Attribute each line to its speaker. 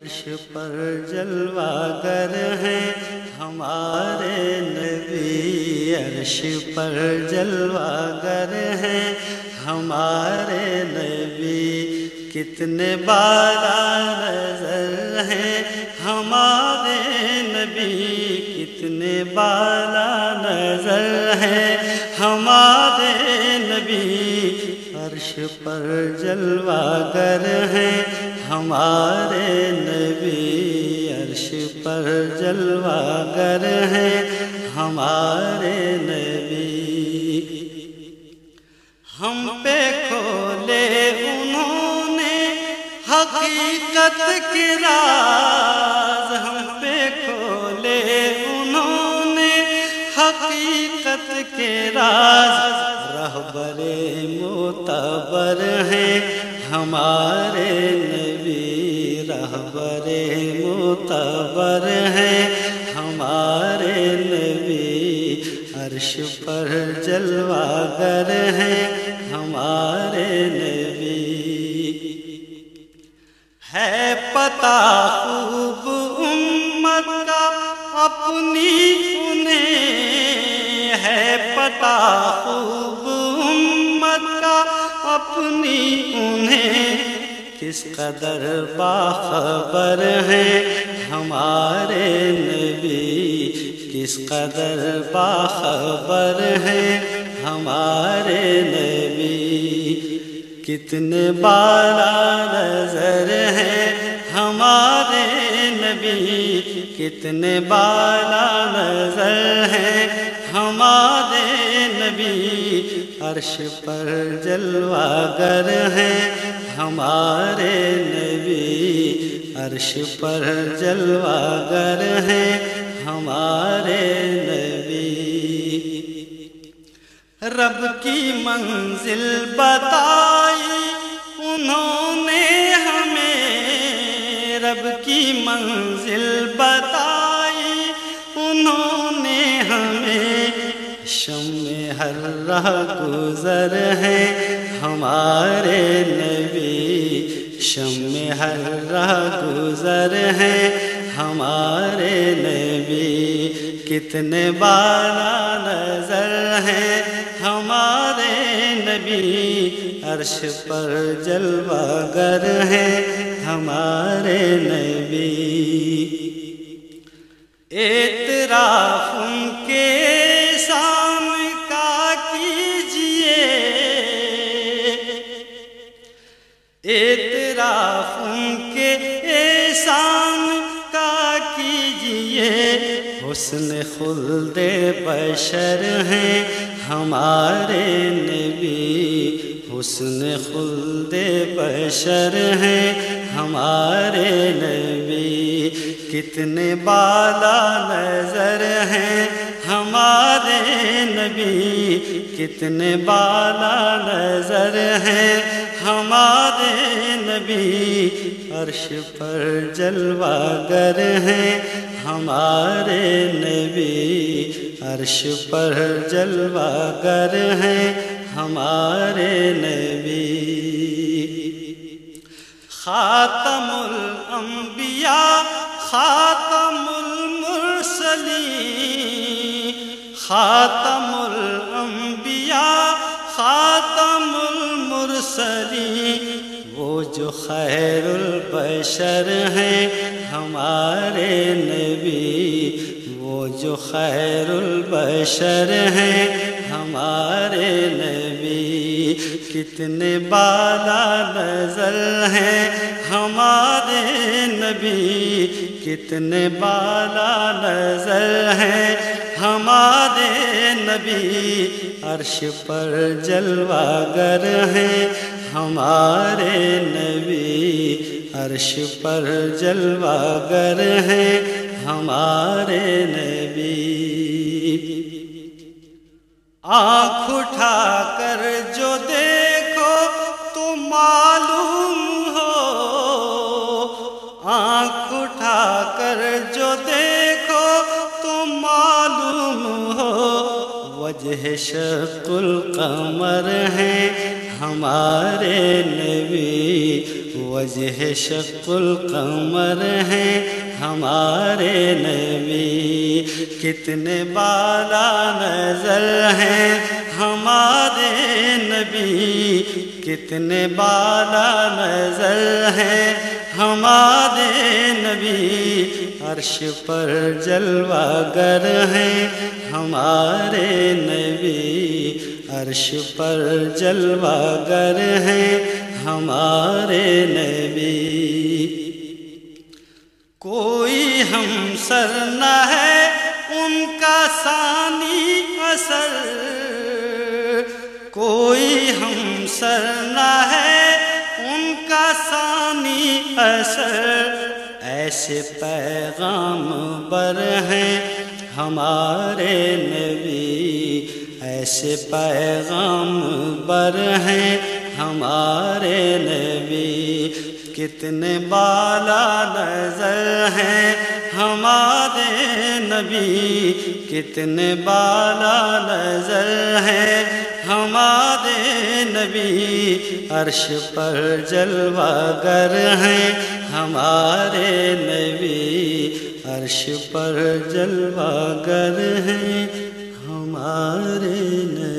Speaker 1: عرش پر جلوہ گر ہیں ہمارے نبی، عرش پر جلوہ گر ہیں ہمارے نبی، کتنے بالا نظر ہیں ہمارے نبی، کتنے بالا نظر ہیں ہمارے نبی، عرش پر جلوہ گر ہیں ہمارے نبی، عرش پر جلوہ گر ہیں ہمارے نبی۔ ہم پہ کھولے انہوں نے حقیقت کے راز، ہم پہ کھولے انہوں نے حقیقت کے راز، رہبر معتبر ہیں ہمارے نبی، رہبر معتبر ہیں ہمارے نبی، عرش پر جلوہ گر ہیں ہمارے نبی۔ ہے پتہ خوب امت کا اپنی انہیں، ہے پتہ خوب امت کا اپنی انہیں، کس قدر باخبر ہیں ہمارے نبی، کس قدر باخبر ہیں ہمارے نبی، کتنے بالا نظر ہیں ہمارے نبی، کتنے بالا نظر ہیں ہمارے نبی، عرش پر جلوہ گر ہیں ہمارے نبی، عرش پر جلوہ گر ہیں ہمارے نبی۔ رب کی منزل بتائی انہوں نے ہمیں، رب کی منزل بتائی انہوں نے ہمیں، شمع ہر راہ گزر ہیں ہمارے نبی، شمع ہر راہ گزر ہیں ہمارے نبی، کتنے بالا نظر ہیں ہمارے نبی، عرش پر جلوہ گر ہیں ہمارے نبی۔ اعتراف ان کے احسان کا کیجئے، اعتراف ان کے احسان کا کیجئے، حسن خلد بشر ہیں ہمارے نبی، حسن خلد بشر ہیں ہمارے نبی، کتنے بالا نظر ہیں ہمارے نبی، کتنے بالا نظر ہیں ہمارے نبی، عرش پر جلوہ گر ہیں ہمارے نبی، عرش پر جلوہ گر ہیں ہمارے نبی۔ خاتم الانبیاء خاتم المرسلین، خاتم الانبیاء خاتم المرسلین، وہ جو خیر البشر ہیں ہمارے نبی، وہ جو خیر البشر ہیں ہمارے نبی، کتنے بالا نظر ہیں ہمارے نبی، کتنے بالا نظر ہیں ہمارے نبی، عرش پر جلوہ گر ہیں ہمارے نبی، عرش پر جلوہ گر ہیں ہمارے نبی۔ آنکھ اٹھا کر جو دیکھو تو معلوم ہو، آنکھ اٹھا کر جو دیکھو تو معلوم ہو، وجہ شق القمر ہیں ہمارے نبی، وجہ شق القمر ہیں ہمارے نبی، کتنے بالا نظر ہیں ہمارے نبی، کتنے بالا نظر ہیں ہمارے نبی، عرش پر جلوہ گر ہیں ہمارے نبی، عرش پر جلوہ گر ہیں ہمارے نبی، کوئی ہمسر نہ ہے ان کا ثانی اثر، کوئی ہمسر نہ ہے ان کا ثانی اثر، ایسے پیغام بر ہیں ہمارے نبی، ایسے پیغام بر ہیں ہمارے نبی، کتنے بالا نظر ہیں ہمارے نبی، کتنے بالا نظر ہیں ہمارے نبی، عرش پر جلوہ گر ہیں ہمارے نبی، عرش پر جلوہ گر ہیں ہمارے نبی۔